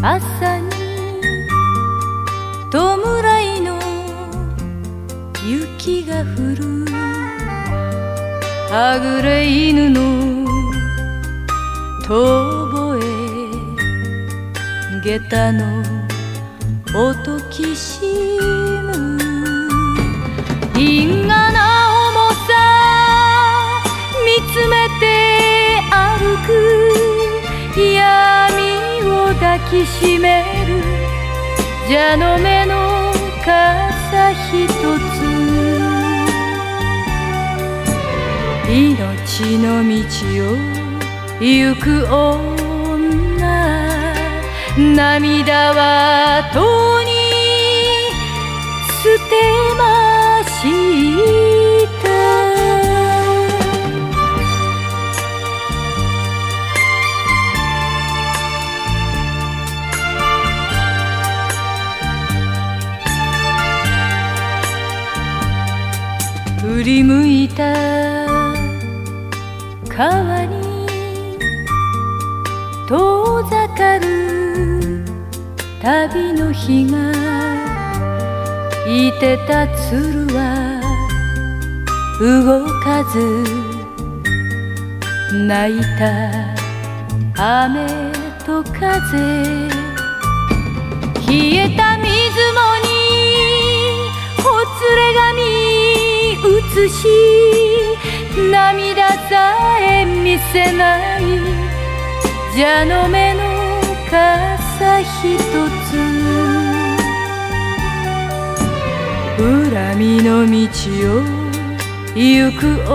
朝に弔いの雪が降る、はぐれ犬の遠吠え、下駄の音きしむ、因果な重さ見つめて歩く、闇を抱きしめる蛇の目の傘ひとつ、命の道を行く女、涙はとに捨てました。振り向いた川に遠ざかる旅の日が、いてた鶴は動かず、泣いた雨と風、冷えた水面にほつれ髪映し、涙さえ見せない蛇の目の傘ひとつ、恨みの道を行く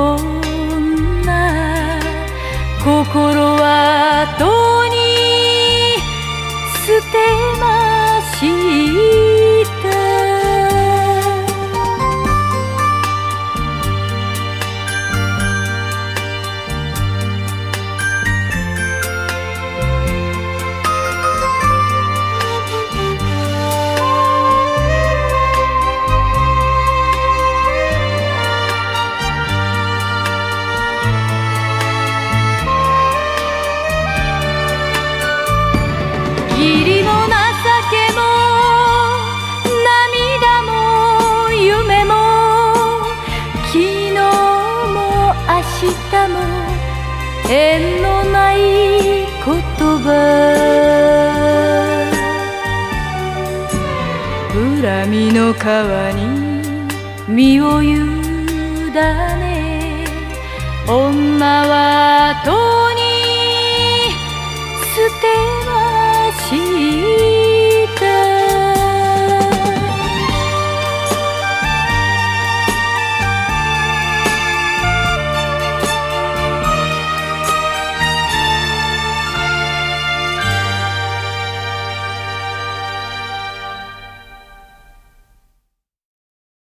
女、心はとに捨てました。義理も情けも涙も夢も、昨日も明日も縁のない言葉、恨みの川に身を委ね、女はとに捨て